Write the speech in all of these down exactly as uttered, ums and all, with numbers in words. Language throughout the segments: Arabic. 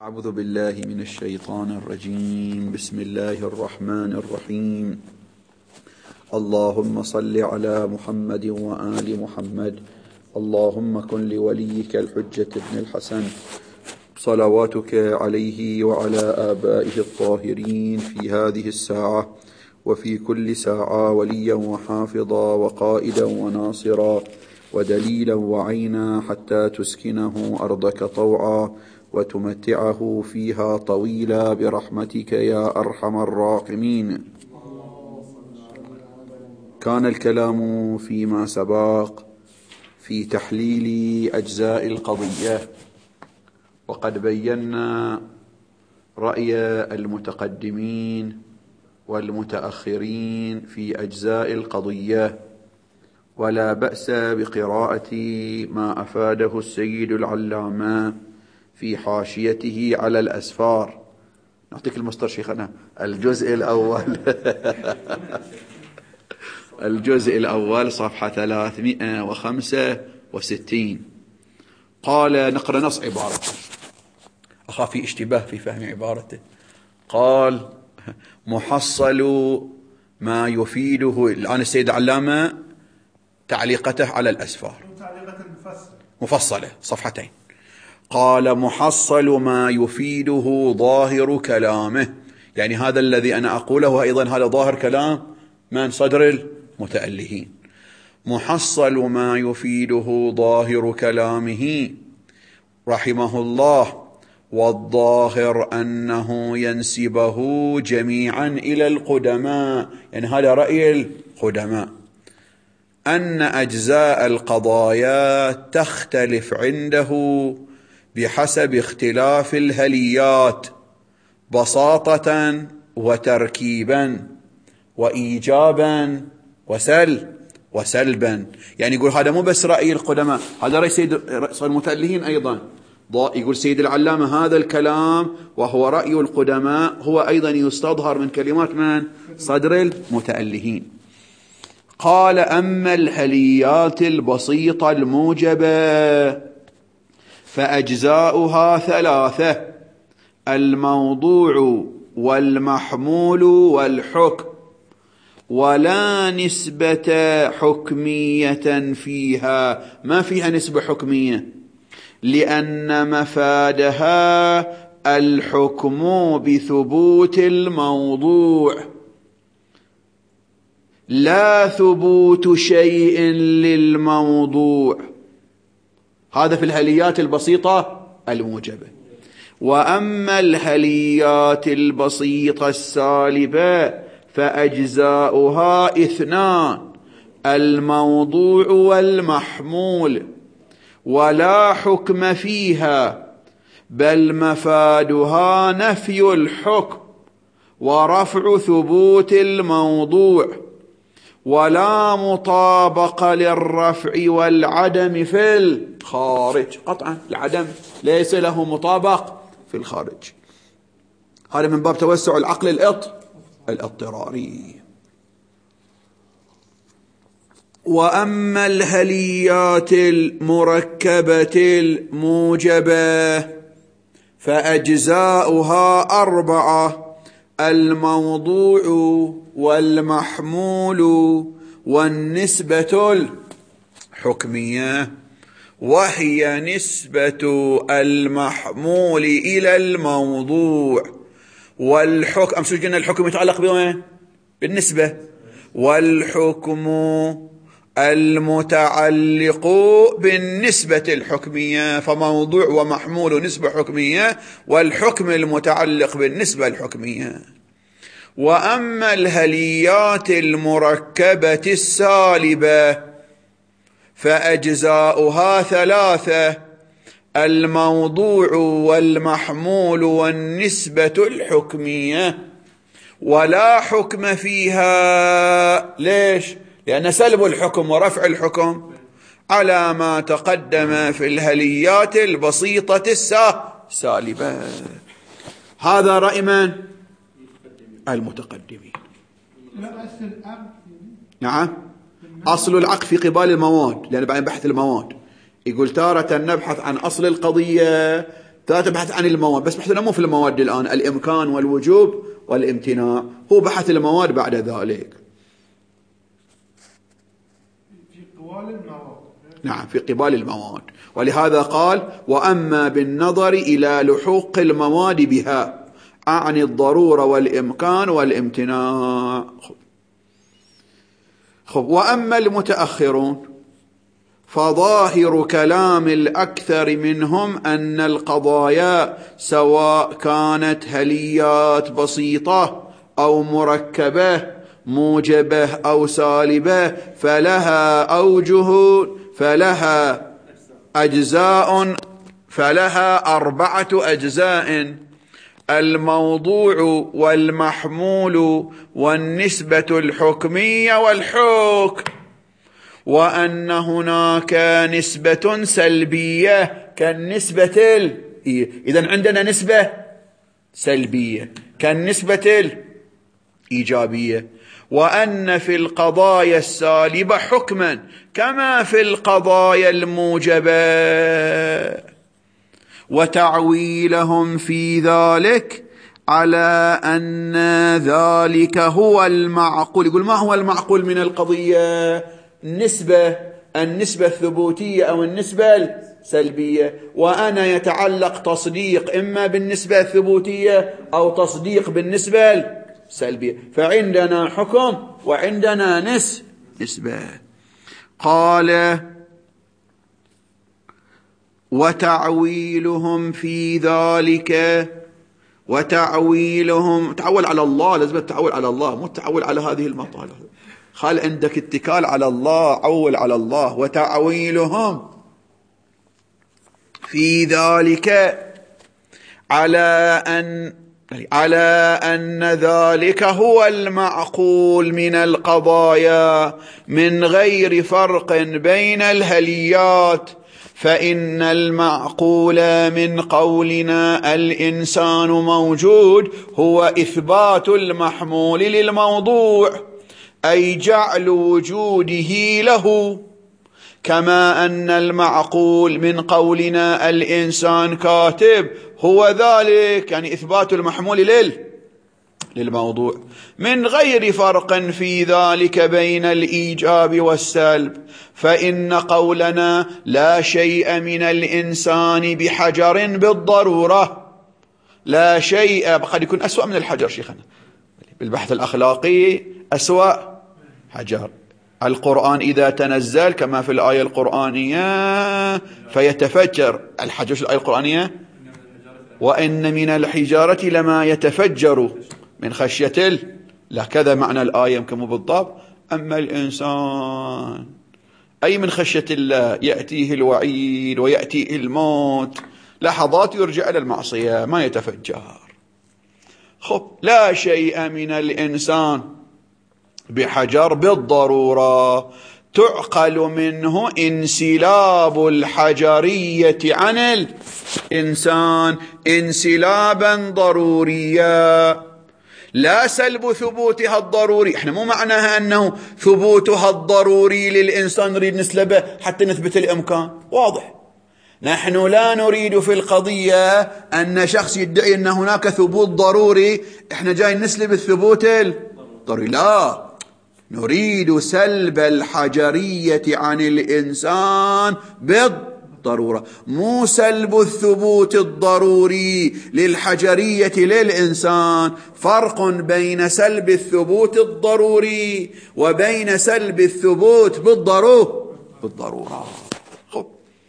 أعوذ بالله من الشيطان الرجيم. بسم الله الرحمن الرحيم. اللهم صل على محمد وآل محمد. اللهم كن لوليك الحجة ابن الحسن صلواتك عليه وعلى آبائه الطاهرين في هذه الساعة وفي كل ساعة وليا وحافظا وقائدا وناصرا ودليلا وعينا حتى تسكنه أرضك طوعا وتمتعه فيها طويلا برحمتك يا أرحم الراحمين. كان الكلام فيما سبق في تحليل أجزاء القضية، وقد بينا رأي المتقدمين والمتأخرين في أجزاء القضية، ولا بأس بقراءة ما أفاده السيد العلامة في حاشيته على الأسفار. نعطيك المصدر شيخنا. الجزء الأول الجزء الأول صفحة ثلاثمائة وخمسة وستين. قال، نقرأ نص عبارته، أخاف في اشتباه في فهم عبارته. قال: محصل ما يفيده. الآن السيد العلامة تعليقته على الأسفار مفصلة صفحتين. قال: محصل ما يفيده ظاهر كلامه، يعني هذا الذي أنا أقوله أيضا هذا ظاهر كلام من صدر المتألهين. محصل ما يفيده ظاهر كلامه رحمه الله، والظاهر أنه ينسبه جميعا إلى القدماء، يعني هذا رأي القدماء، أن أجزاء القضايا تختلف عنده بحسب اختلاف الهليات بساطة وتركيبا وإيجابا وسل وسلبا. يعني يقول هذا مو بس رأي القدماء، هذا رأي سيد المتألهين أيضا. يقول سيد العلامة هذا الكلام وهو رأي القدماء هو أيضا يستظهر من كلمات من صدر المتألهين. قال: أما الهليات البسيطة الموجبة فأجزاؤها ثلاثة: الموضوع والمحمول والحكم، ولا نسبة حكمية فيها، ما فيها نسبة حكمية، لأن مفادها الحكم بثبوت الموضوع لا ثبوت شيء للموضوع. هذا في الهليات البسيطة الموجبة. وأما الهليات البسيطة السالبة فأجزاؤها اثنان: الموضوع والمحمول، ولا حكم فيها، بل مفادها نفي الحكم ورفع ثبوت الموضوع، ولا مطابقة للرفع والعدم في الخارج. قطعا العدم ليس له مطابق في الخارج. هذا من باب توسع العقل الإط الاضطراري. وأما الهليات المركبة الموجبة فأجزاؤها أربعة: الموضوع والمحمول والنسبة الحكمية، وهي نسبة المحمول إلى الموضوع والحكم. أمس قلنا الحكم يتعلق بوين؟ بالنسبة. والحكم المتعلق بالنسبة الحكمية، فموضوع ومحمول نسبة حكمية، والحكم المتعلق بالنسبة الحكمية. وأما الهليات المركبة السالبة فأجزاؤها ثلاثة: الموضوع والمحمول والنسبة الحكمية، ولا حكم فيها. ليش؟ لأن سلب الحكم ورفع الحكم على ما تقدم في الهليات البسيطة السالبة. هذا رأي من؟ المتقدمين. نعم، أصل العقل في قبال المواد، لأن بعدين بحث المواد يقول تارة نبحث عن أصل القضية، ثلاثة بحث عن المواد، بس بحثنا مو في المواد الآن، الإمكان والوجوب والامتناع، هو بحث المواد بعد ذلك. في قبال المواد. نعم في قبال المواد، ولهذا قال وأما بالنظر إلى لحوق المواد بها أعني الضرورة والإمكان والامتناع. خب وأما المتأخرون فظاهر كلام الأكثر منهم أن القضايا سواء كانت هليات بسيطة أو مركبة موجبة أو سالبة فلها أوجه فلها أجزاء فلها أربعة أجزاء: الموضوع والمحمول والنسبة الحكمية والحكم، وأن هناك نسبة سلبية كالنسبة ال... إذن عندنا نسبة سلبية كالنسبة الإيجابية، وأن في القضايا السالبة حكما كما في القضايا الموجبة، وتعويلهم في ذلك على أن ذلك هو المعقول. يقول ما هو المعقول من القضية؟ النسبة النسبة الثبوتية أو النسبة السلبية، وأنا يتعلق تصديق إما بالنسبة الثبوتية أو تصديق بالنسبة السلبية، فعندنا حكم وعندنا نس نسبة. قال وتعويلهم في ذلك، وتعويلهم تعول على الله، لازم التعول على الله مو التعول على هذه المطالب، خل عندك اتكال على الله، عول على الله. وتعويلهم في ذلك على أن على أن ذلك هو المعقول من القضايا من غير فرق بين الهليات، فإن المعقول من قولنا الإنسان موجود هو إثبات المحمول للموضوع، أي جعل وجوده له، كما أن المعقول من قولنا الإنسان كاتب هو ذلك، يعني إثبات المحمول لل للموضوع من غير فرق في ذلك بين الإيجاب والسلب، فإن قولنا لا شيء من الإنسان بحجر بالضرورة، لا شيء قد يكون أسوأ من الحجر شيخنا بالبحث الأخلاقي، أسوأ حجر. القرآن إذا تنزل كما في الآية القرآنية فيتفجر الحجر، الآية القرآنية وإن من الحجارة لما يتفجر من خشية الله، لا كذا معنى الآية يمكن مو بالضبط. أما الإنسان أي من خشية الله يأتيه الوعيد ويأتيه الموت، لحظات يرجع إلى المعصية ما يتفجر. خب لا شيء من الإنسان بحجر بالضرورة، تعقل منه انسلاب الحجرية عن الإنسان انسلابا ضروريا، لا سلب ثبوتها الضروري. احنا مو معناها أنه ثبوتها الضروري للإنسان نريد نسلبه حتى نثبت الإمكان، واضح. نحن لا نريد في القضية أن شخص يدعي أن هناك ثبوت ضروري احنا جاي نسلب الثبوت الضروري، لا، نريد سلب الحجرية عن الإنسان بالضرورة، مو سلب الثبوت الضروري للحجرية للإنسان. فرق بين سلب الثبوت الضروري وبين سلب الثبوت بالضرورة بالضرورة. خب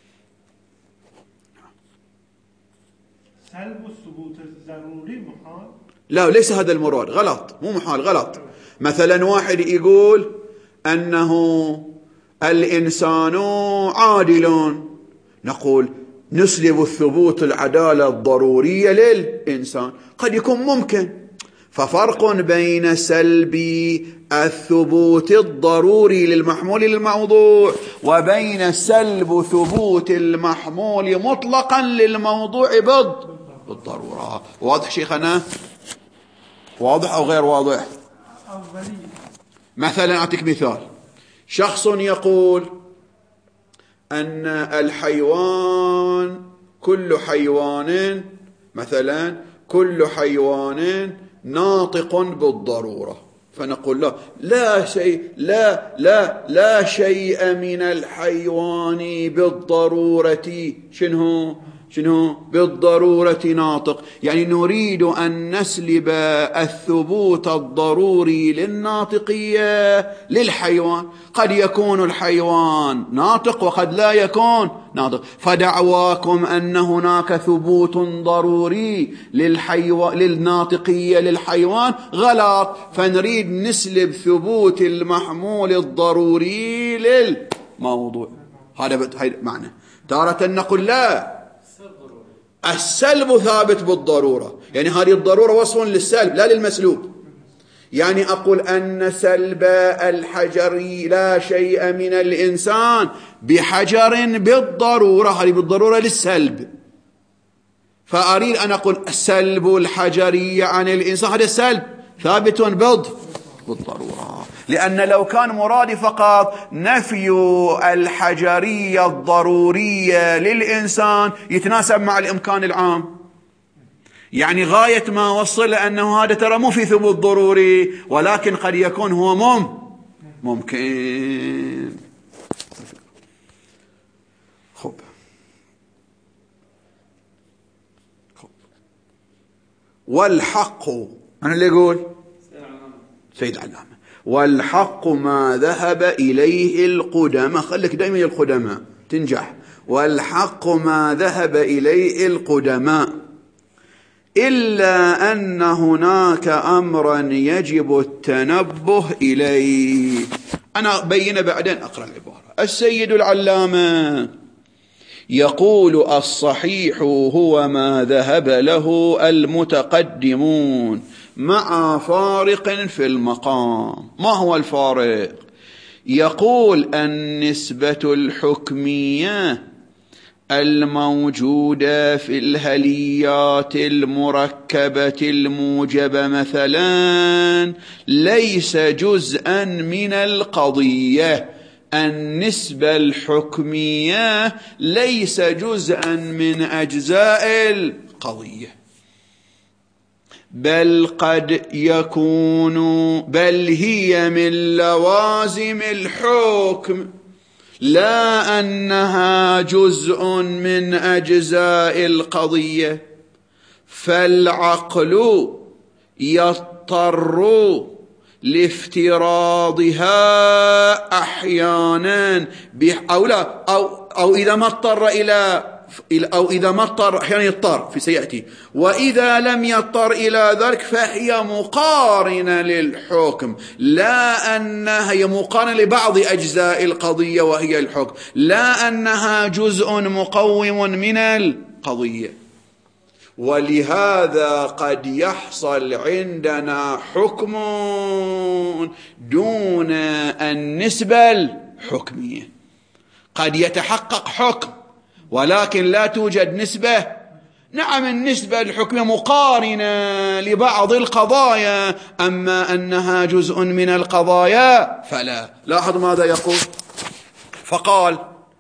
سلب الثبوت الضروري محال؟ لا، ليس هذا المراد، غلط، مو محال، غلط. مثلا واحد يقول أنه الإنسان عادل، نقول نسلب الثبوت العدالة الضرورية للإنسان، قد يكون ممكن. ففرق بين سلب الثبوت الضروري للمحمول للموضوع وبين سلب ثبوت المحمول مطلقا للموضوع بالضرورة. واضح شيخنا؟ واضح أو غير واضح؟ مثلا أعطيك مثال، شخص يقول أن الحيوان كل حيوان مثلا كل حيوان ناطق بالضرورة، فنقول له لا شيء لا لا لا شيء من الحيوان بالضرورة شنو شنو بالضرورة ناطق، يعني نريد أن نسلب الثبوت الضروري للناطقية للحيوان. قد يكون الحيوان ناطق وقد لا يكون ناطق، فدعواكم أن هناك ثبوت ضروري للحيوان للناطقية للحيوان غلط، فنريد نسلب ثبوت المحمول الضروري للموضوع. هذا معنى. تارة نقول لا، السلب ثابت بالضرورة، يعني هذه الضرورة وصف للسلب لا للمسلوب. يعني أقول أن سلب الحجر لا شيء من الإنسان بحجر بالضرورة، هذه بالضرورة للسلب، فأريد أن أقول سلب الحجرية عن الإنسان هذا السلب ثابت بالضرورة، لأن لو كان مرادي فقط نفي الحجرية الضرورية للإنسان يتناسب مع الإمكان العام، يعني غاية ما وصل أنه هذا ترى مو في ثبوت ضروري ولكن قد يكون هو مم ممكن. خب خب والحق أنا اللي يقول سيد علامة، والحق ما ذهب إليه القدماء، خليك دائما القدماء تنجح، والحق ما ذهب إليه القدماء إلا أن هناك أمرا يجب التنبه إليه. أنا بين بعدين أقرأ العبارة. السيد العلامة يقول الصحيح هو ما ذهب له المتقدمون مع فارق في المقام. ما هو الفارق؟ يقول النسبة الحكمية الموجودة في الهليات المركبة الموجبة مثلا ليس جزءا من القضية. النسبة الحكمية ليس جزءا من أجزاء القضية، بل قد يكون بل هي من لوازم الحكم، لا أنها جزء من أجزاء القضية. فالعقل يضطر لافتراضها أحيانا أو لا أو, أو إذا ما اضطر إلى أو إذا ما اضطر أحيانا يضطر في سيأتي، وإذا لم يضطر إلى ذلك فهي مقارنة للحكم، لا أنها هي مقارنة لبعض أجزاء القضية وهي الحكم، لا أنها جزء مقوم من القضية. ولهذا قد يحصل عندنا حكم دون النسبة الحكمية، قد يتحقق حكم ولكن لا توجد نسبة. نعم النسبة الحكمية مقارنة لبعض القضايا، أما أنها جزء من القضايا فلا. لاحظ ماذا يقول، فقال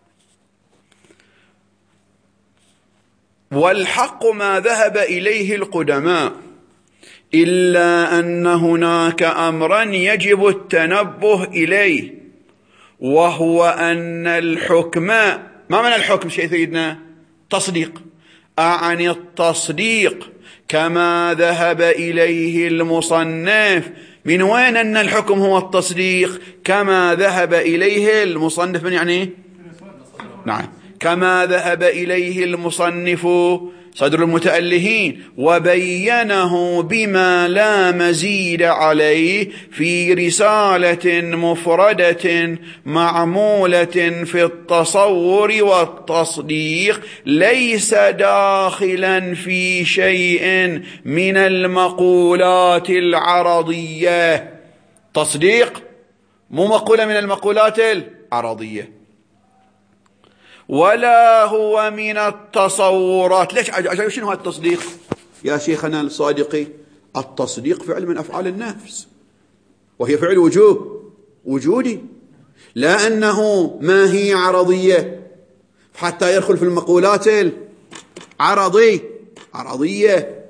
والحق ما ذهب إليه القدماء إلا أن هناك أمرا يجب التنبه إليه، وهو أن الحكم، ما معنى الحكم شيء سيدنا؟ تصديق. أعني التصديق كما ذهب إليه المصنف. من وين أن الحكم هو التصديق كما ذهب إليه المصنف؟ من يعني نعم كما ذهب إليه المصنف صدر المتألهين، وبينه بما لا مزيد عليه في رسالة مفردة معمولة في التصور والتصديق، ليس داخلا في شيء من المقولات العرضية. تصديق مو مقولة من المقولات العرضية، ولا هو من التصورات. ليش عجب؟ شنو هذا التصديق يا شيخنا الصادقي؟ التصديق فعل من أفعال النفس، وهي فعل وجوب وجودي، لا أنه ما هي عرضية حتى يدخل في المقولات عرضي عرضية.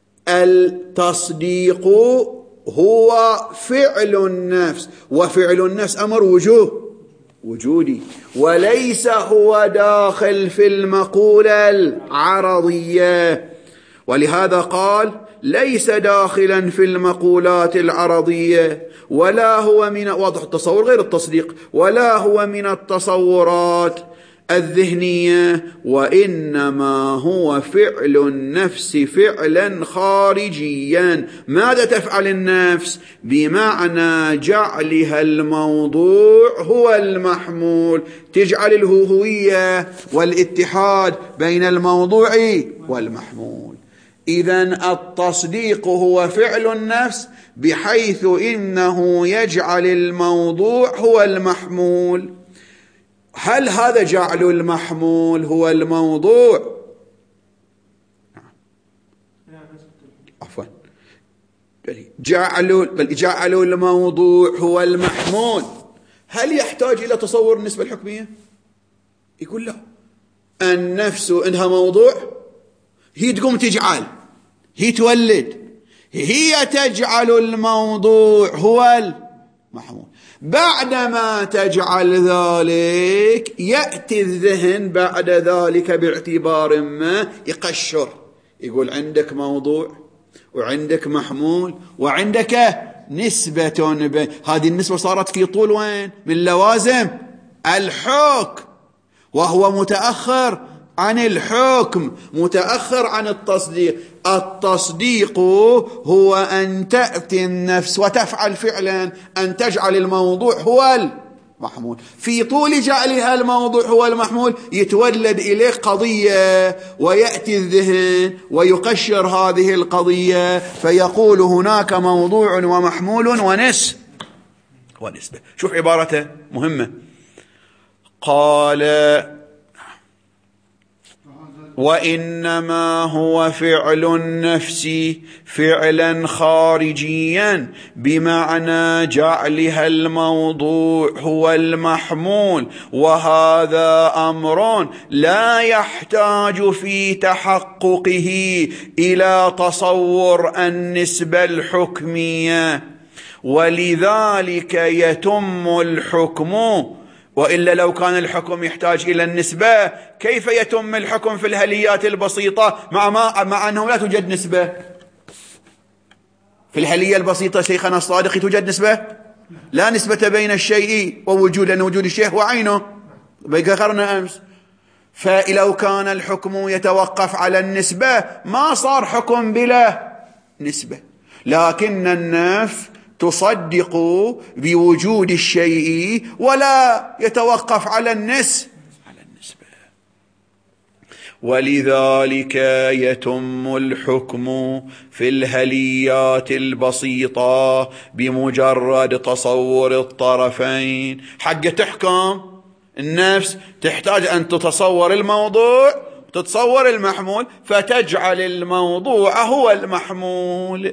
التصديق هو فعل النفس، وفعل النفس أمر وجوه وجودي، وليس هو داخل في المقولة العرضية. ولهذا قال ليس داخلا في المقولات العرضية، ولا هو من واضح التصور غير التصديق، ولا هو من التصورات الذهنية، وإنما هو فعل النفس فعلا خارجيا. ماذا تفعل النفس؟ بمعنى جعلها الموضوع هو المحمول، تجعل الهوية والاتحاد بين الموضوع والمحمول. إذن التصديق هو فعل النفس بحيث إنه يجعل الموضوع هو المحمول. هل هذا جعل المحمول هو الموضوع؟ عفوا جعل بل جعل الموضوع هو المحمول. هل يحتاج إلى تصور النسبة الحكمية؟ يقول لا، النفس إنها موضوع، هي تقوم تجعل، هي تولد، هي تجعل الموضوع هو المحمول. بعدما تجعل ذلك يأتي الذهن بعد ذلك باعتبار ما يقشر، يقول عندك موضوع وعندك محمول وعندك نسبة بين. هذه النسبة صارت في طول وين؟ من لوازم الحكم، وهو متأخر عن الحكم، متأخر عن التصديق. التصديق هو أن تأتي النفس وتفعل فعلا أن تجعل الموضوع هو المحمول. في طول جعلها الموضوع هو المحمول يتولد إليه قضية، ويأتي الذهن ويقشر هذه القضية فيقول هناك موضوع ومحمول ونس ونسبة. شوف عبارته مهمة، قال وإنما هو فعل النفس فعلا خارجيا بمعنى جعلها الموضوع هو المحمول، وهذا أمر لا يحتاج في تحققه إلى تصور النسبة الحكمية، ولذلك يتم الحكم. وإلا لو كان الحكم يحتاج إلى النسبة كيف يتم الحكم في الهليات البسيطة مع, ما مع أنه لا توجد نسبة؟ في الهلية البسيطة شيخنا الصادق توجد نسبة؟ لا نسبة بين الشيء ووجود، لأن وجود الشيء هو عينه، ذكرنا أمس. فلو كان الحكم يتوقف على النسبة ما صار حكم بلا نسبة، لكن النفس تصدق بوجود الشيء ولا يتوقف على النسبة على النسبة. ولذلك يتم الحكم في الهليات البسيطة بمجرد تصور الطرفين. حق تحكم النفس تحتاج أن تتصور الموضوع، تتصور المحمول، فتجعل الموضوع هو المحمول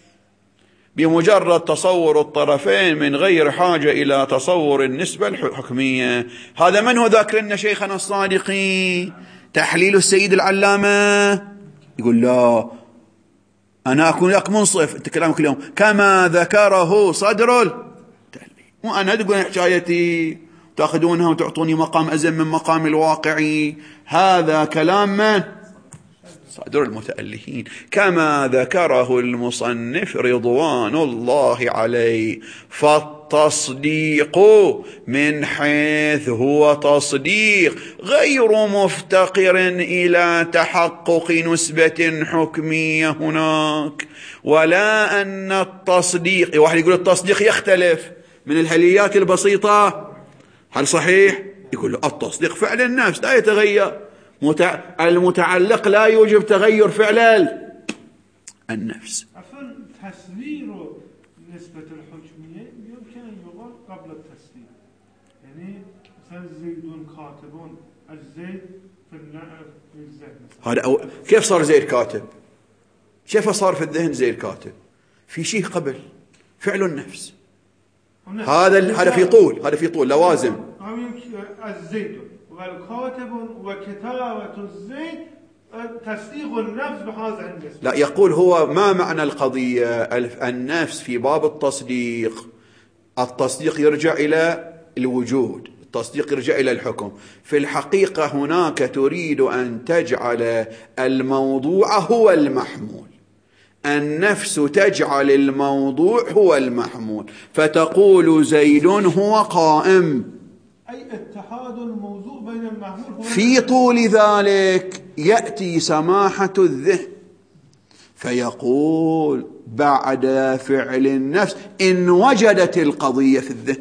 بمجرد تصور الطرفين من غير حاجة إلى تصور النسبة الحكمية. هذا من هو ذاكر لنا شيخنا الصادقي؟ تحليل السيد العلامة. يقول لا، أنا أكون لك منصف، أنت كلامك اليوم كما ذكره صدر التحليل، وأنا تقول حكايتي تأخذونها وتعطوني مقام أزم من مقام الواقعي. هذا كلام من؟ صدر المتألهين، كما ذكره المصنف رضوان الله عليه. فالتصديق من حيث هو تصديق غير مفتقر إلى تحقق نسبة حكمية هناك، ولا أن التصديق، واحد يقول التصديق يختلف من الهليات البسيطة، هل صحيح؟ يقول له التصديق فعل النفس لا يتغير، المتعلق لا يوجب تغير فعل النفس. عفوا تصوير نسبة الحكمية يمكن أن يقال قبل التصديق، يعني مثلا زيد كاتب، الزيد في الذهن. هذا أو... كيف صار زيد كاتب؟ كيف صار في الذهن زيد كاتب؟ في شيء قبل فعل النفس. هذا هذا في طول، هذا في طول لوازم. الزيد والكاتب وكتابة الزيد تصديق النفس بهذا النسبة. لا، يقول هو ما معنى القضية؟ النفس في باب التصديق، التصديق يرجع إلى الوجود، التصديق يرجع إلى الحكم. في الحقيقة هناك تريد أن تجعل الموضوع هو المحمول، النفس تجعل الموضوع هو المحمول، فتقول زيد هو قائم، أي اتحاد الموضوع بين المحمول هو في طول ذلك يأتي سماحة الذهن فيقول بعد فعل النفس إن وجدت القضية في الذهن،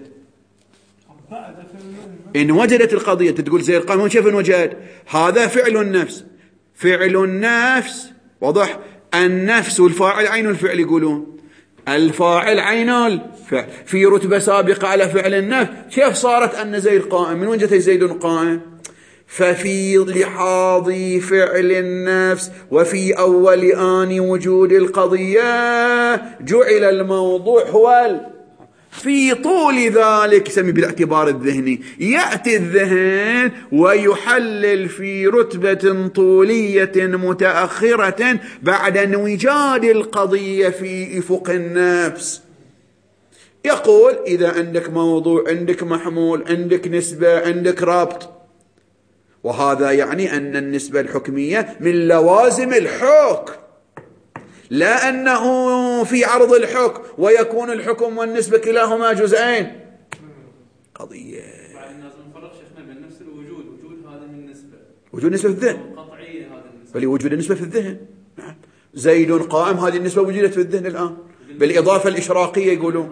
إن وجدت القضية تقول زي القانون كيف انوجد؟ هذا فعل النفس، فعل النفس واضح، النفس والفاعل عين الفعل، يقولون الفاعل عين الفعل في رتبة سابقة على فعل النفس. كيف صارت أن زيد قائم؟ من وين جت زيد قائم؟ ففي لحاظ فعل النفس وفي أول آن وجود القضية جعل الموضوع هو في طول ذلك، يسمي بالاعتبار الذهني، يأتي الذهن ويحلل في رتبة طولية متأخرة بعد انوجاد القضية في أفق النفس. يقول إذا عندك موضوع، عندك محمول، عندك نسبة، عندك رابط، وهذا يعني أن النسبة الحكمية من لوازم الحكم، لا أنه في عرض الحكم ويكون الحكم والنسبة كلاهما جزئين. قضية بعد الناس نفرق شيخنا بين نفس الوجود، وجود هذا من النسبة، وجود نسبة في الذهن، قطعية هذا النسبة، بل وجود النسبة في الذهن. نعم، زيد قائم، هذه النسبة وجدت في الذهن الآن بالإضافة الإشراقية يقولون.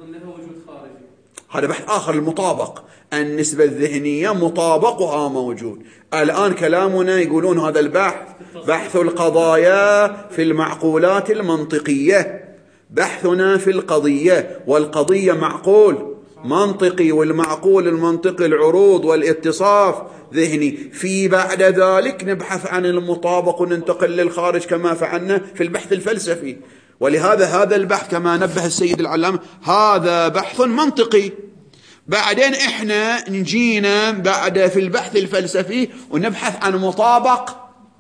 هذا بحث آخر، المطابق، النسبة الذهنية مطابقها موجود. الآن كلامنا يقولون هذا البحث بحث القضايا في المعقولات المنطقية، بحثنا في القضية، والقضية معقول منطقي، والمعقول المنطقي العروض والاتصاف ذهني. في بعد ذلك نبحث عن المطابق وننتقل للخارج كما فعلنا في البحث الفلسفي. ولهذا هذا البحث كما نبه السيد العلامة هذا بحث منطقي. بعدين احنا نجينا بعد في البحث الفلسفي ونبحث عن مطابق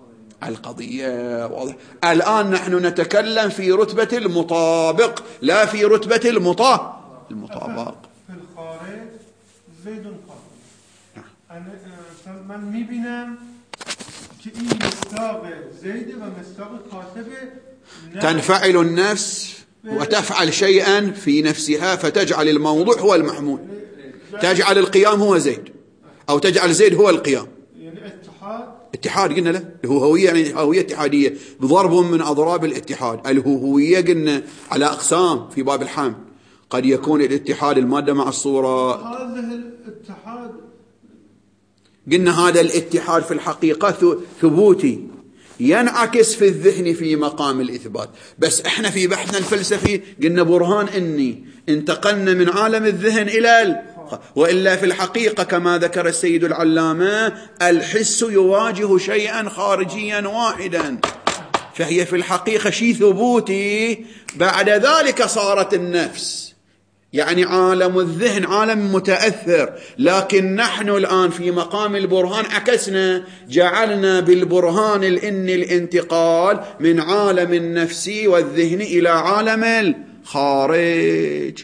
القضية، واضح. الآن نحن نتكلم في رتبة المطابق لا في رتبة المطا المطابق. في الخارج زيد قائم، أنا من میبینم که این مصداق زید و مصداق کاتب تنفعل النفس وتفعل شيئا في نفسها فتجعل الموضوع هو المحمول، تجعل القيام هو زيد أو تجعل زيد هو القيام. يعني اتحاد، اتحاد قلنا له الهوية، يعني هوية اتحادية بضرب من أضراب الاتحاد. الهوية قلنا على أقسام في باب الحمل، قد يكون الاتحاد المادة مع الصورة، هذا الاتحاد قلنا هذا الاتحاد في الحقيقة ثبوتي ينعكس في الذهن في مقام الإثبات. بس احنا في بحثنا الفلسفي قلنا برهان اني انتقلنا من عالم الذهن إلى ال... وإلا في الحقيقة كما ذكر السيد العلامة الحس يواجه شيئا خارجيا واحدا، فهي في الحقيقة شيء ثبوتي. بعد ذلك صارت النفس، يعني عالم الذهن عالم متأثر، لكن نحن الآن في مقام البرهان عكسنا، جعلنا بالبرهان الإن الانتقال من عالم النفسي والذهن إلى عالم الخارج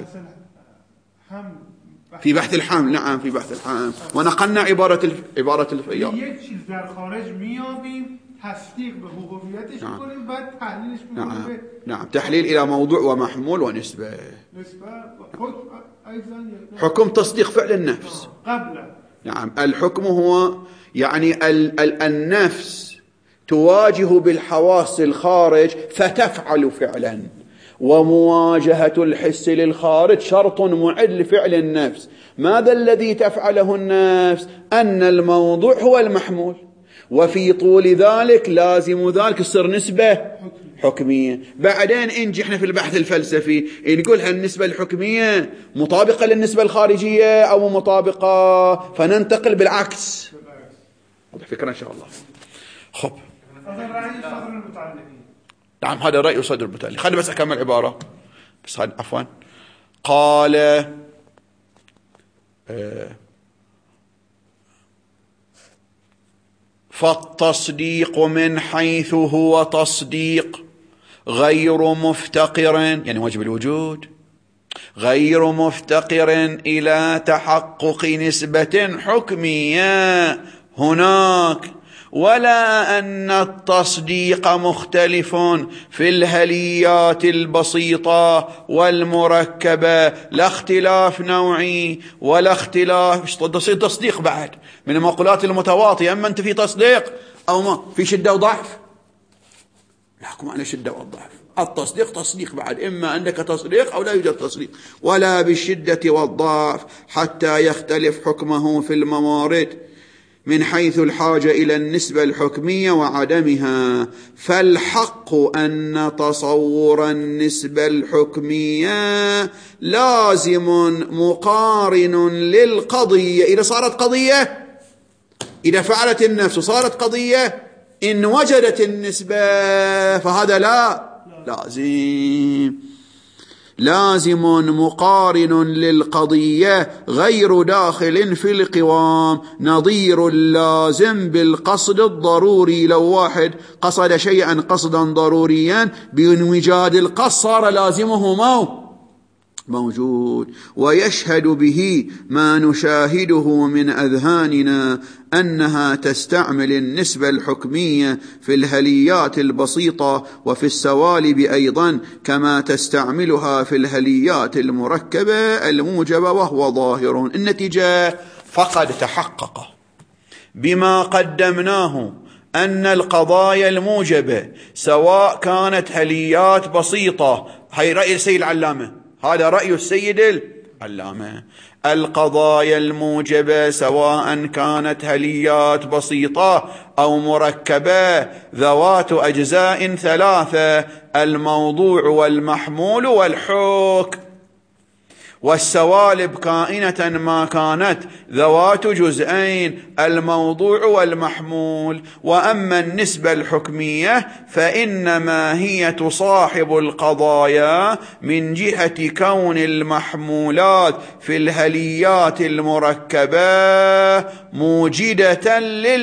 في بحث الحمل. نعم في بحث الحمل، ونقلنا عبارة عبارة الفيار. یک چیز در خارج میابیم، تصدیق به حقوقیتش نعم. کنیم، بعد تحلیلش نعم. بکنیم. نعم، تحليل إلى موضوع ومحمول ونسبة. نسبة حكم أيضا حكم تصديق فعل النفس. قبل. نعم، الحكم هو يعني ال ال النفس تواجه بالحواس الخارج فتفعل فعلا، ومواجهة الحس للخارج شرط معد لفعل النفس. ماذا الذي تفعله النفس؟ أن الموضوع هو المحمول، وفي طول ذلك لازم ذلك يصير نسبة حكمية. بعدين انجي احنا في البحث الفلسفي نقول هالنسبة الحكمية مطابقة للنسبة الخارجية أو مطابقة، فننتقل بالعكس. واضح فكرة إن شاء الله. خب، هذا رأي صدر المتعلقين. نعم هذا رأي صدر المتعلقين. خلي بس أكمل عبارة بس هذا عفوا. قال آه فالتصديق من حيث هو تصديق غير مفتقر، يعني واجب الوجود، غير مفتقر إلى تحقق نسبة حكمية هناك، ولا أن التصديق مختلف في الهليات البسيطة والمركبة، لا اختلاف نوعي ولا اختلاف تصديق بعد من المقولات المتواطئة، أما أنت في تصديق أو ما في شدة وضعف، يحكم على شدة والضعف. التصديق تصديق بعد، إما عندك تصديق أو لا يوجد تصديق، ولا بالشدة والضعف حتى يختلف حكمه في الموارد من حيث الحاجة إلى النسبة الحكمية وعدمها. فالحق أن تصور النسبة الحكمية لازم مقارن للقضية إذا صارت قضية، إذا فعلت النفس صارت قضية، إن وجدت النسبة فهذا لا لازم لازم مقارن للقضية غير داخل في القوام، نظير اللازم بالقصد الضروري. لو واحد قصد شيئا قصدا ضروريا بانوجاد القصد صار لازمه مو موجود. ويشهد به ما نشاهده من أذهاننا أنها تستعمل النسبة الحكمية في الهليات البسيطة وفي السوالب أيضا كما تستعملها في الهليات المركبة الموجبة، وهو ظاهر. النتيجة فقد تحقق بما قدمناه أن القضايا الموجبة سواء كانت هليات بسيطة، هي رأي السيد العلامة، هذا رأي السيد العلامة، القضايا الموجبة سواء كانت هليات بسيطة أو مركبة ذوات أجزاء ثلاثة: الموضوع والمحمول والحكم، والسوالب كائنة ما كانت ذوات جزئين: الموضوع والمحمول. وأما النسبة الحكمية فإنما هي تصاحب القضايا من جهة كون المحمولات في الهليات المركبة موجدة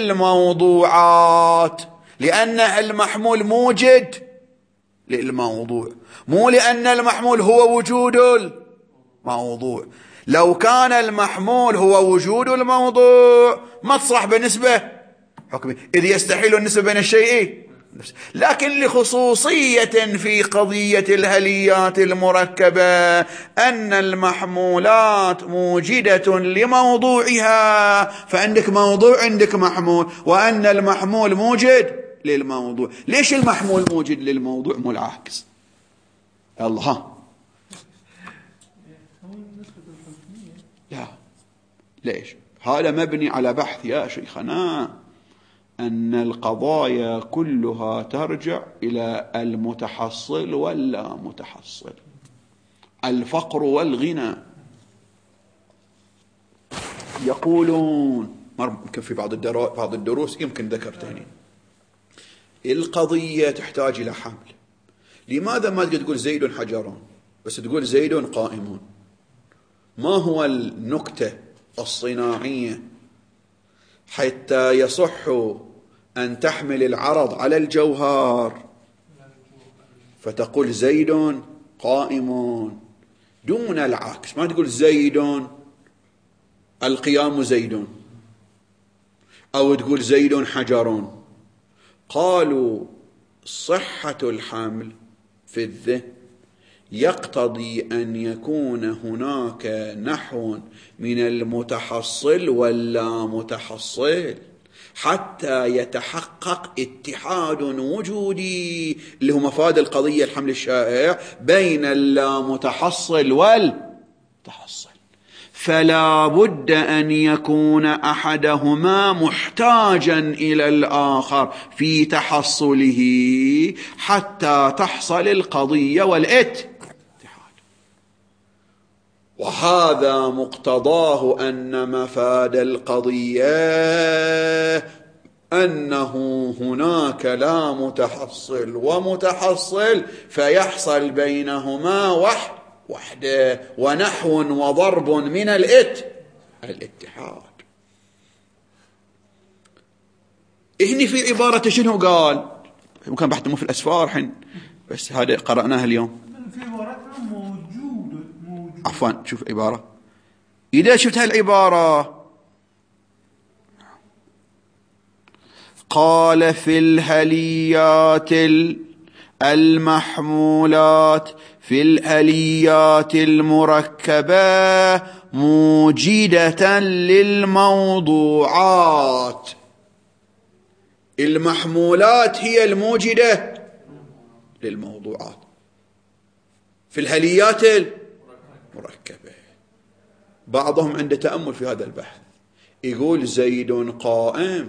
للموضوعات، لأن المحمول موجد للموضوع، مو لأن المحمول هو وجود موضوع. لو كان المحمول هو وجود الموضوع ما تصح بنسبة حكمية، إذ يستحيل النسبة بين الشيئين، لكن لخصوصية في قضية الهليات المركبة أن المحمولات موجدة لموضوعها، فعندك موضوع عندك محمول، وأن المحمول موجد للموضوع. ليش المحمول موجد للموضوع مو العكس؟ الله لا، ليش؟ هذا مبني على بحث يا شيخنا أن القضايا كلها ترجع إلى المتحصل واللا متحصل، الفقر والغنى. يقولون يمكن في بعض بعض الدروس يمكن ذكرتني القضية تحتاج إلى حمل. لماذا ما تقول زيد حجرون بس تقول زيد قائمون؟ ما هو النكتة الصناعية حتى يصح أن تحمل العرض على الجوهر فتقول زيد قائمون دون العكس؟ ما تقول زيد القيام زيد أو تقول زيد حجرون. قالوا صحة الحمل في الذهن يقتضي أن يكون هناك نحو من المتحصل واللا متحصل حتى يتحقق اتحاد وجودي اللي هو مفاد القضية الحمل الشائع بين اللا متحصل والمتحصل. فلا بد أن يكون أحدهما محتاجا إلى الآخر في تحصله حتى تحصل القضية والاتحاد. وهذا مقتضاه أن مفاد القضية أنه هناك لا متحصل ومتحصل فيحصل بينهما وحد وحده ونحو وضرب من الات الاتحاد. هني في عبارة شنو قال؟ ممكن بحث في الأسفار حين، بس هذا قرأناها اليوم. في عبارتنا موجود موجود عفوا شوف عبارة، إذا شفت هالعبارة قال في الهليات المحمولات في الآليات المركبة موجدة للموضوعات. المحمولات هي الموجدة للموضوعات في الهليات المركبة. بعضهم عنده تأمل في هذا البحث، يقول زيد قائم،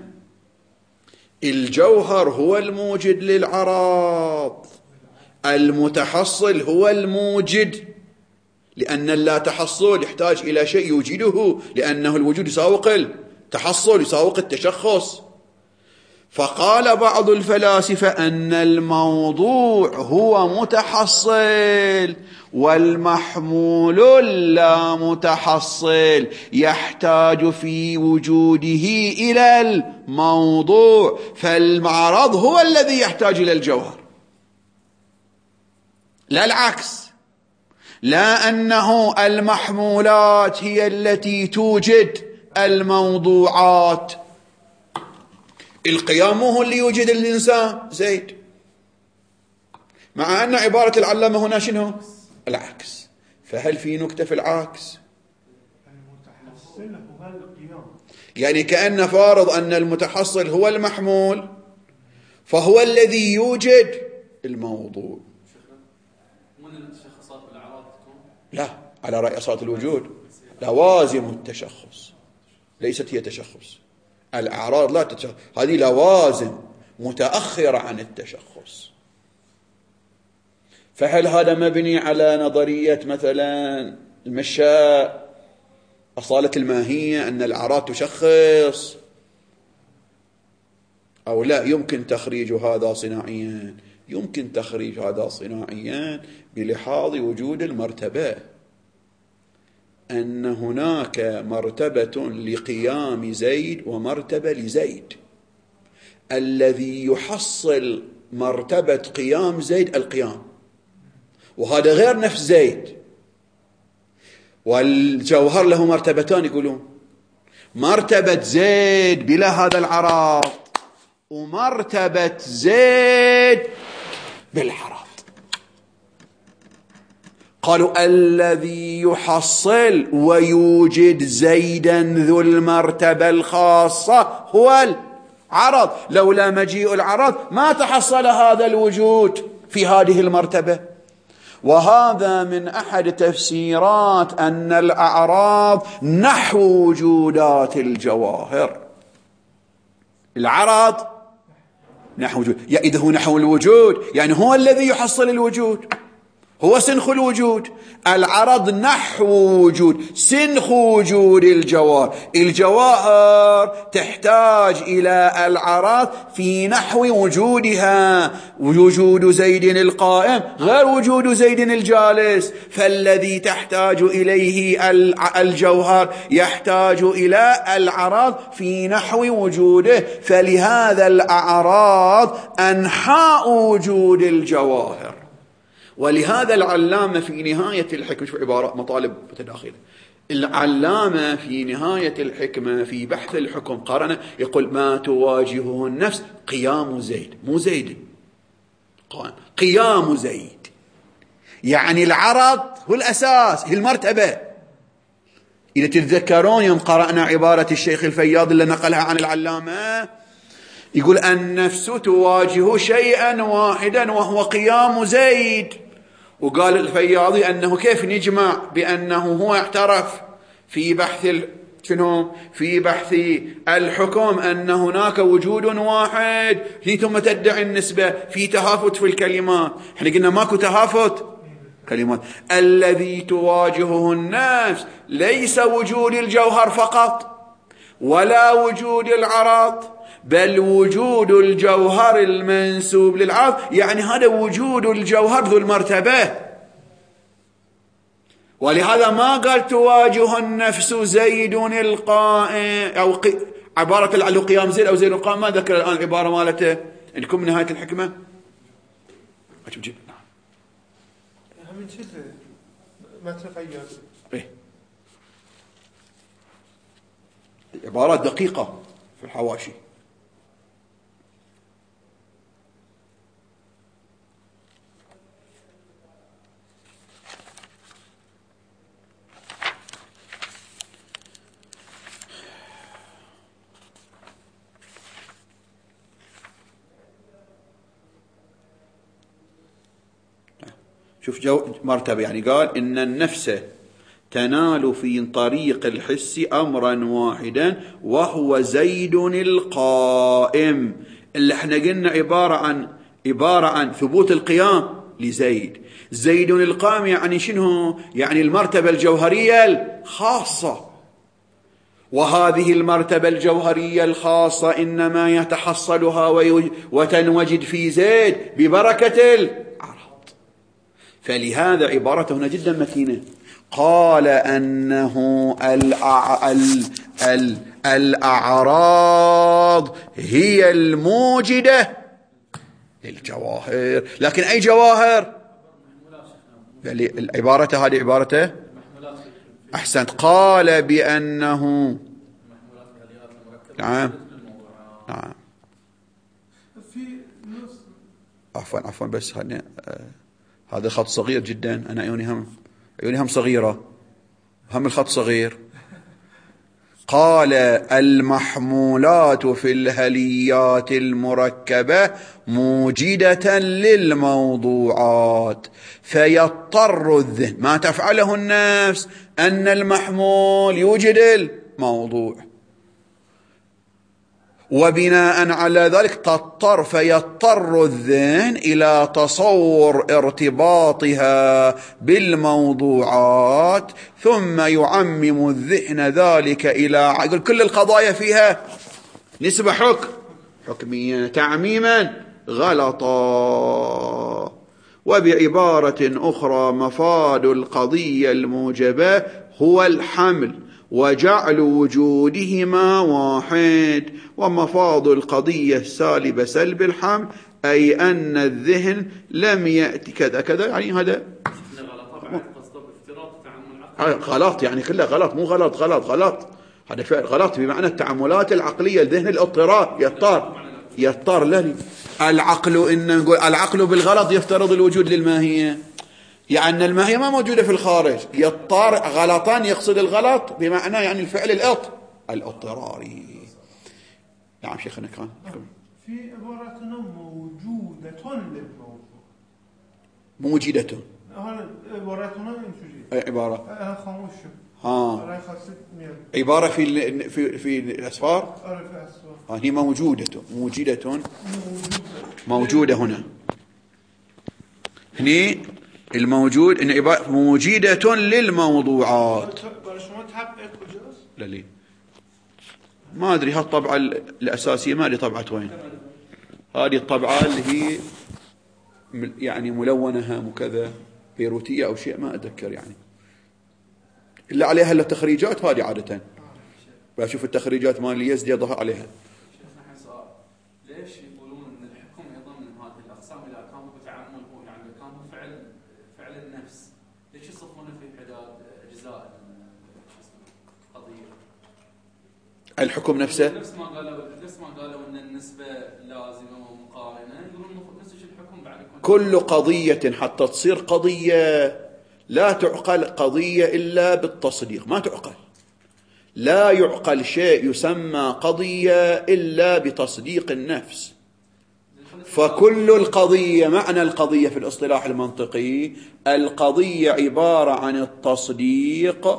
الجوهر هو الموجد للعراض، المتحصل هو الموجد، لأن اللا تحصل يحتاج إلى شيء يوجده، لأنه الوجود يساوق التحصل يساوق التشخص. فقال بعض الفلاسفة أن الموضوع هو متحصل، والمحمول لا متحصل يحتاج في وجوده إلى الموضوع، فالمعرض هو الذي يحتاج إلى الجوهر لا العكس، لا أنه المحمولات هي التي توجد الموضوعات. القيام هو اللي يوجد الإنسان زيد، مع أن عبارة العلامة هنا شنو؟ العكس. فهل في نكتة في العكس؟ المتحصل هو القيام، يعني كأن فارض أن المتحصل هو المحمول، فهو الذي يوجد الموضوع. من التشخصات بالأعراض تكون؟ لا، على رأي أصالة الوجود لوازم التشخص، ليست هي تشخص. الأعراض لا تتشخص، هذه لوازم متأخرة عن التشخص. فهل هذا مبني على نظرية مثلا المشاء أصالة الماهية أن الأعراض تشخص، أو لا يمكن تخريج هذا صناعيا؟ يمكن تخريج هذا صناعيا بلحاظ وجود المرتبة، أن هناك مرتبة لقيام زيد ومرتبة لزيد. الذي يحصل مرتبة قيام زيد القيام، وهذا غير نفس زيد. والجوهر له مرتبتان، يقولون مرتبة زيد بلا هذا العراض، ومرتبة زيد بالعراض. قالوا الذي يحصل ويوجد زيدا ذو المرتبة الخاصة هو العرض، لولا مجيء العرض ما تحصل هذا الوجود في هذه المرتبة. وهذا من أحد تفسيرات أن الأعراض نحو وجودات الجواهر. العرض نحو وجود، يعني إذا هو نحو الوجود يعني هو الذي يحصل الوجود، هو سنخ الوجود. العرض نحو وجود، سنخ وجود الجواهر. الجواهر تحتاج إلى العرض في نحو وجودها. وجود زيد القائم غير وجود زيد الجالس، فالذي تحتاج إليه الجوهر يحتاج إلى العرض في نحو وجوده. فلهذا الأعراض أنحاء وجود الجواهر. ولهذا العلامة في نهاية الحكمة، شوف عبارة مطالب متداخلة، العلامة في نهاية الحكمة في بحث الحكم قارنة يقول ما تواجهه النفس قيام زيد، مو زيد قائم، قيام زيد، يعني العرض هو الأساس، هي المرتبة. إذا تتذكرون يوم قرأنا عبارة الشيخ الفياض اللي نقلها عن العلامة، يقول النفس تواجه شيئا واحدا وهو قيام زيد. وقال الفياضي أنه كيف نجمع بأنه هو اعترف في بحث شنو في بحث الحكم أن هناك وجود واحد، ثم تدعي النسبة في تهافت في الكلمات. احنا قلنا ماكو تهافت كلمات. الذي تواجهه النفس ليس وجود الجوهر فقط ولا وجود العرض، بل وجود الجوهر المنسوب للعرض، يعني هذا وجود الجوهر ذو المرتبة. ولهذا ما قال تواجه النفس زيد القائم أو عبارة لعله قيام زيد أو زيد قام، ما ذكر الآن العبارة مالته عندكم من نهاية الحكمة. أجيب نعم همين شيء ما تغير. إيه عبارات دقيقة في الحواشي. شوف جو مرتبة، يعني قال إن النفس تنال في طريق الحس أمرا واحدا وهو زيد القائم، اللي احنا قلنا عبارة عن عبارة عن ثبوت القيام لزيد. زيد القائم يعني شنو؟ يعني المرتبة الجوهرية الخاصة، وهذه المرتبة الجوهرية الخاصة إنما يتحصلها وتنوجد في زيد ببركة العرض. فلهذا عبارته هنا جدا متينة. قال أنه الأع... ال... ال... الأعراض هي الموجدة للجواهر. لكن أي جواهر؟ العبارة هذه عبارته أحسنت. قال بأنه نعم نعم عفوا عفوا بس هذا هذا خط صغير جدا، أنا عيوني هم عيوني هم صغيرة، هم الخط صغير. قال المحمولات في الهليات المركبة موجدة للموضوعات، فيضطر الذهن ما تفعله النفس أن المحمول يوجد الموضوع، وبناء على ذلك تضطر فيضطر الذهن إلى تصور ارتباطها بالموضوعات، ثم يعمم الذهن ذلك إلى عقل. كل القضايا فيها نسبة حكم حكمية تعميما غلطا. وبعبارة أخرى مفاد القضية الموجبة هو الحمل وجعل وجودهما واحد، ومفاض القضية السالبة سلب الحمل أي أن الذهن لم يأتي كذا كذا. يعني هذا غلط، يعني كله غلط، مو غلط غلط غلط، هذا فعل غلط بمعنى التعاملات العقلية. الذهن الاضطراب يضطر يضطر له العقل. إن نقول العقل بالغلط يفترض الوجود للماهية، يعني الماهية ما موجودة في الخارج، يضطر غلطان يقصد الغلط بمعنى يعني الفعل الأط الاضطراري. نعم شيخنا كان في عبارتنا موجودة للموضوع. موجودة عبارتنا أي عبارة؟ أنا خاموش ها عبارة في في في الأسفار. ها هي موجودة موجودة موجودة هنا هني الموجود إن عبارة موجودة للموضوعات. لا لي ما أدري هالطبعة الأساسية ما أدري طبعة وين. هذه الطبعة اللي هي يعني ملونة وكذا بيروتية أو شيء ما أتذكر يعني، إلا عليها إلا التخريجات هذه عادة. بشوف التخريجات مال يزدي يظهر عليها. ليش يقولون ان الحكم يضمن هذه الاقسام اذا كان متعمل هو يعني كان فعل فعل النفس؟ ليش يصفونه في حداد اجزاء القضيه؟ الحكم نفسه نفس ما قالوا نفس ما قالوا ان النسبه لازمه ومقارنه، يقولون نفس الحكم بعد كل قضيه حتى تصير قضيه لا تعقل قضيه الا بالتصديق، ما تعقل. لا يعقل شيء يسمى قضية إلا بتصديق النفس. فكل القضية معنى القضية في الاصطلاح المنطقي القضية عبارة عن التصديق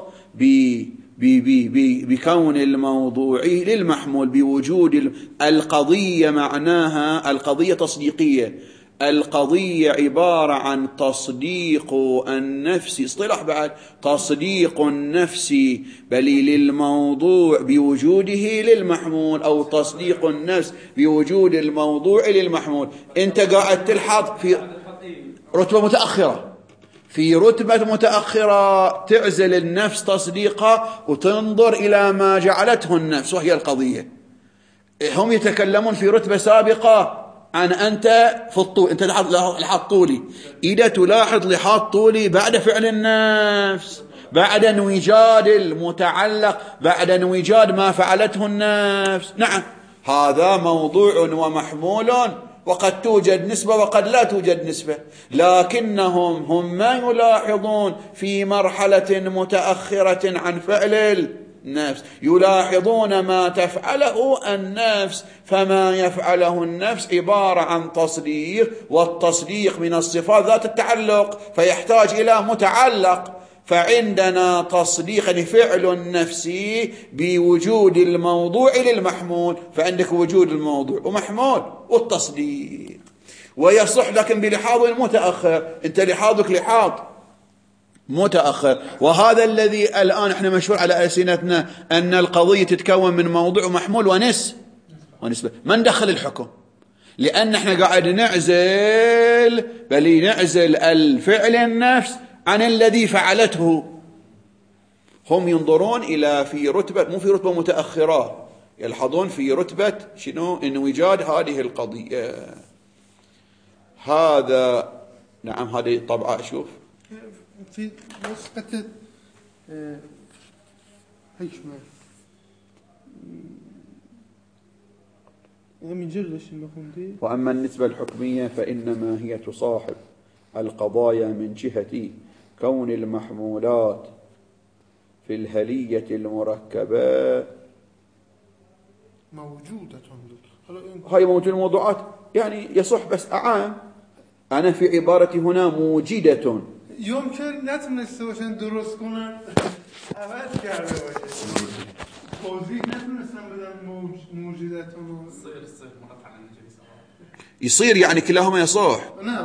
بكون الموضوع للمحمول بوجود القضية. معناها القضية تصديقية، القضية عبارة عن تصديق النفس. اصطلاح بعد تصديق النفس بل للموضوع بوجوده للمحمول، أو تصديق النفس بوجود الموضوع للمحمول. أنت قاعد تلحظ في رتبة متأخرة، في رتبة متأخرة تعزل النفس تصديقها وتنظر إلى ما جعلته النفس وهي القضية. هم يتكلمون في رتبة سابقة عن أنت في الطول، أنت لحاظ طولي. إذا تلاحظ لحاظ طولي بعد فعل النفس، بعد انوجاد المتعلق، بعد انوجاد ما فعلته النفس. نعم هذا موضوع ومحمول، وقد توجد نسبة وقد لا توجد نسبة، لكنهم هم ما يلاحظون في مرحلة متأخرة عن فعل النفس، يلاحظون ما تفعله النفس، فما يفعله النفس عبارة عن تصديق، والتصديق من الصفات ذات التعلق فيحتاج إلى متعلق. فعندنا تصديق يعني فعل نفسي بوجود الموضوع للمحمول، فعندك وجود الموضوع ومحمول والتصديق، ويصح لكن بلحاظ متأخر، انت لحاظك لحاظ متأخر. وهذا الذي الآن احنا مشهور على ألسنتنا أن القضية تتكون من موضوع ومحمول ونس ونسبة. ما ندخل الحكم لأن احنا قاعد نعزل، بل نعزل الفعل النفس عن الذي فعلته. هم ينظرون إلى في رتبة، مو في رتبة متأخرة، يلحظون في رتبة شنو؟ انوجاد هذه القضية. هذا نعم هذه طبعة أشوف في نسخة هيش ما من جرش المخندي. وأما النسبة الحكمية فإنما هي تصاحب القضايا من جهة كون المحمولات في الهلية المركبة موجودة. هاي موجود الموضوعات يعني يصح، بس أعام أنا في عبارتي هنا موجدة. يمكن نتمنى وشان دروس كنا أبد كارده وجه توزيع نتمنى بدل موج موجودة يصير يصير مرات على النجس يصير يعني كلاهما يصح. نعم.